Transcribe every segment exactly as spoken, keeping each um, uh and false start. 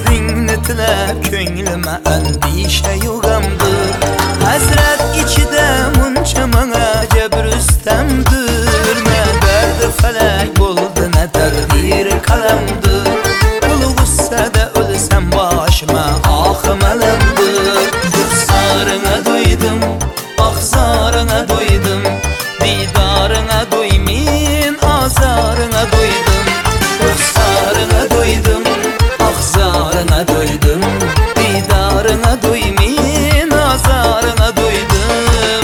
Sirringni tilab ko'nglima andisha yo'g'amdir. Hasrat ichida muncha menga jabrustamdir. Ne derdi felak bo'ldi, ne taqdir qalamdir. Ul g'ussada o'lsam boshima oxim alamdir. Ruxsarına doydum, ahzarına doydum. Didarına doymin, azarına doydum. Ruxsarına doydum, ahzarına doydum. Didarına doymin, azarına doydum.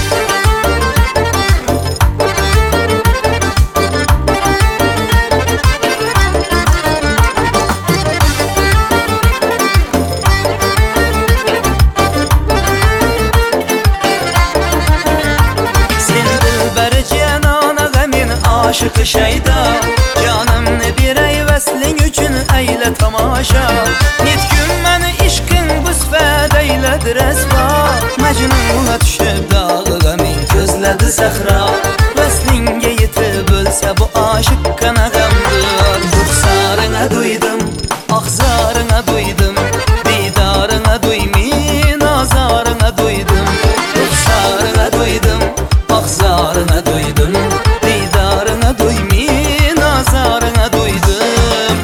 Aşık şeyda canımni beray vasling uchun ayla tomosha. Netkun meni ishqing busfat ayladi rasvo. Majnunga tushib dog'iga men ko'zladi sahro. Vaslingga yetib bo'lsa bu oshiq qanaqamdir. Ruxsarına doydum, ahzarına doydum. Didarına doymin, azarına doydum. Ruxsarına doydum, ahzarına doydum. Didarına doymin, azarına doydum.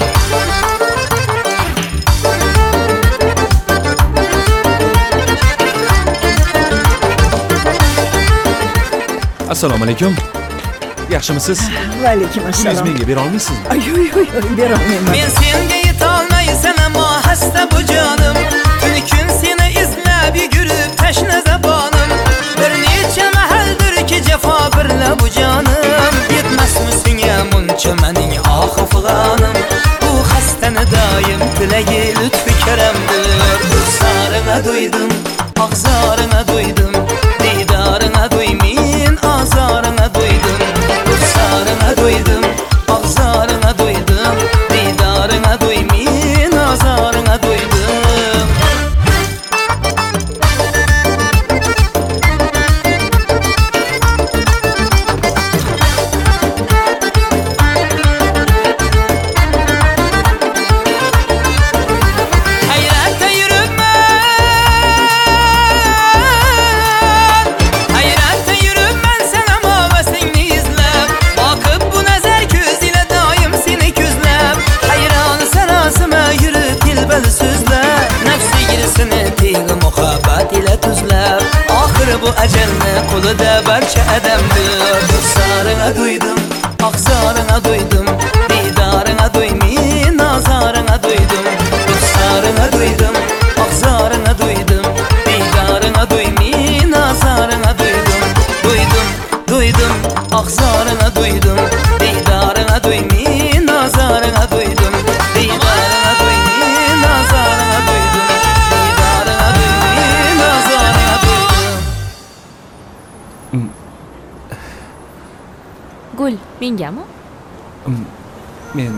Assalomu alaykum. Yaxshimisiz? Va alaykum assalom. Siz menga bera olmaysizmi? Ay yo'q yo'q yo'q, bera olmayman. Men senga yetolmaysan ammo hasta bu jonim. Tuni kun seni izlab yugurib tashna zabonim. Bir necha mahaldir ki jafo birla bu jonim. Yetmasmi senga muncha mening oxi fig'onim. Bu xastani doim tilagi lutfi karamdir. Ruxsarına doydum, ahzarına doydum. Didarına doymin, azarına doydum. Ruxsarına doydum, ahzarına doydum. Didarına doymin, azarına doydum. Hayratda yürümen, hayratda yürümen sen ama vasingni izlab. Bakıp bu nazar göz ile daim seni gözlab. Hayran sarasıma yürüp dilbeli sözler. Nefsi girsini tiygi muhabbat ile tuzlab. Ahir bu acelni kulida barcha adamdir. Ruxsarına doydum, ahzarına doydum. Didarına doymin, nazarına doydum. Ruxsarına doydum, ahzarına doydum. Didarına doymin, nazarına doydum. Doydum, doydum, ahzarına doydum. Didarına doymin, nazarına doydum. Didarına doymin, nazarına doydum. Didarına doymin, nazarına doydum. Gul, mengami? Men